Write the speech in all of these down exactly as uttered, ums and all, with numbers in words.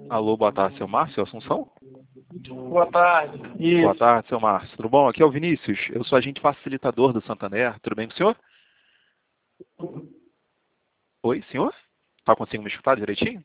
Alô, boa tarde, seu Márcio Assunção? Boa tarde. Boa Isso. tarde, seu Márcio. Tudo bom? Aqui é o Vinícius. Eu sou agente facilitador do Santander. Tudo bem com o senhor? Oi, senhor? Tá conseguindo me escutar direitinho?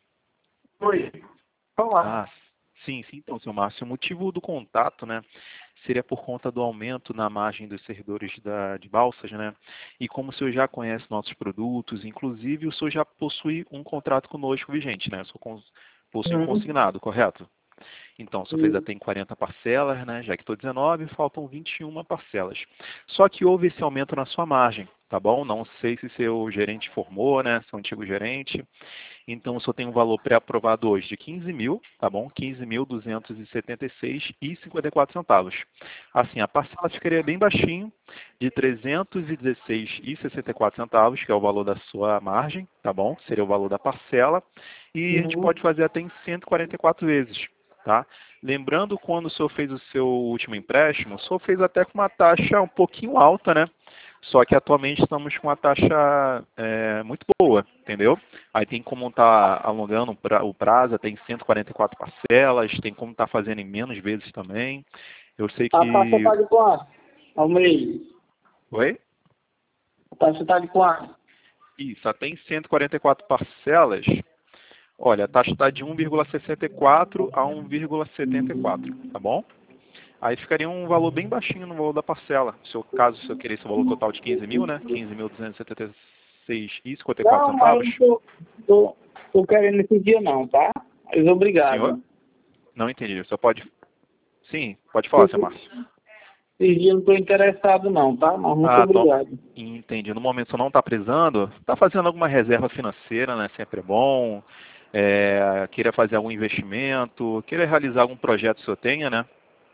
Oi. Olá. Ah, sim, sim. Então, seu Márcio, o motivo do contato, né, seria por conta do aumento na margem dos servidores da, de balsas, né? E como o senhor já conhece nossos produtos, inclusive o senhor já possui um contrato conosco vigente, né? O senhor cons- possui um Uhum. consignado, correto? Então, o senhor fez Isso. até em quarenta parcelas, né? Já que estou dezenove, faltam vinte e uma parcelas. Só que houve esse aumento na sua margem, tá bom? Não sei se seu gerente formou, né? Seu antigo gerente. Então, o senhor tem um valor pré-aprovado hoje de quinze mil, tá bom? quinze mil duzentos e setenta e seis reais e cinquenta e quatro centavos. Assim, a parcela ficaria bem baixinho, de trezentos e dezesseis reais e sessenta e quatro centavos, que é o valor da sua margem, tá bom? Seria o valor da parcela. E a gente Uhum. pode fazer até em cento e quarenta e quatro vezes. Tá? Lembrando, quando o senhor fez o seu último empréstimo, o senhor fez até com uma taxa um pouquinho alta, né? Só que atualmente estamos com uma taxa é, muito boa, entendeu? Aí tem como estar tá alongando o prazo, tem cento e quarenta e quatro parcelas, tem como estar tá fazendo em menos vezes também. Eu sei A taxa que... está de quanto? Ao mês. Oi? A taxa está de quanto? Isso, até em cento e quarenta e quatro parcelas, olha, a taxa está de um vírgula sessenta e quatro a um vírgula setenta e quatro, tá bom? Aí ficaria um valor bem baixinho no valor da parcela. Se eu, caso o senhor queresse o valor total de quinze mil, né? quinze mil duzentos e setenta e seis reais e cinquenta e quatro Não, mas eu centavos. não tô, tô, tô querendo esse dia não, tá? Mas Senhor? obrigado. Não entendi. O senhor pode... Sim, pode falar, seu Esse, Márcio. esse dia eu não estou interessado não, tá? Mas muito Ah, tô... obrigado. entendi. No momento o senhor não está precisando, está fazendo alguma reserva financeira, né? Sempre é bom. É, queira fazer algum investimento, queira realizar algum projeto que o senhor tenha, né?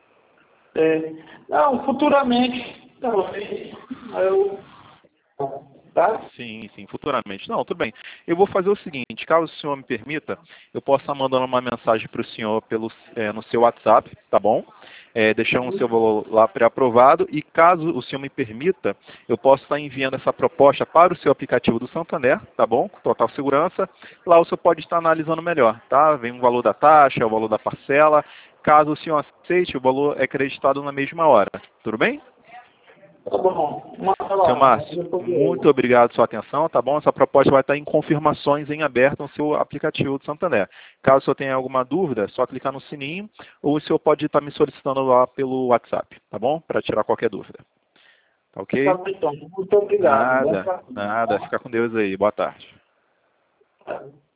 É, não, futuramente, talvez, eu... Tá? Sim, sim, futuramente. Não, tudo bem. Eu vou fazer o seguinte, caso o senhor me permita, eu posso estar mandando uma mensagem para o senhor pelo, é, no seu WhatsApp, tá bom? É, deixando o seu valor lá pré-aprovado e caso o senhor me permita, eu posso estar enviando essa proposta para o seu aplicativo do Santander, tá bom? Com total segurança. Lá o senhor pode estar analisando melhor, tá? Vem o valor da taxa, o valor da parcela. Caso o senhor aceite, o valor é creditado na mesma hora. Tudo bem? Tá bom. Manda Seu lá. Márcio, muito obrigado pela sua atenção, tá bom? Essa proposta vai estar em confirmações em aberto no seu aplicativo do Santander. Caso o senhor tenha alguma dúvida, é só clicar no sininho ou o senhor pode estar me solicitando lá pelo WhatsApp, tá bom? Para tirar qualquer dúvida. Tá Tá ok? bom, então. Muito obrigado. Bom Nada, trabalho, nada. tá? Fica com Deus aí. Boa tarde. Tá.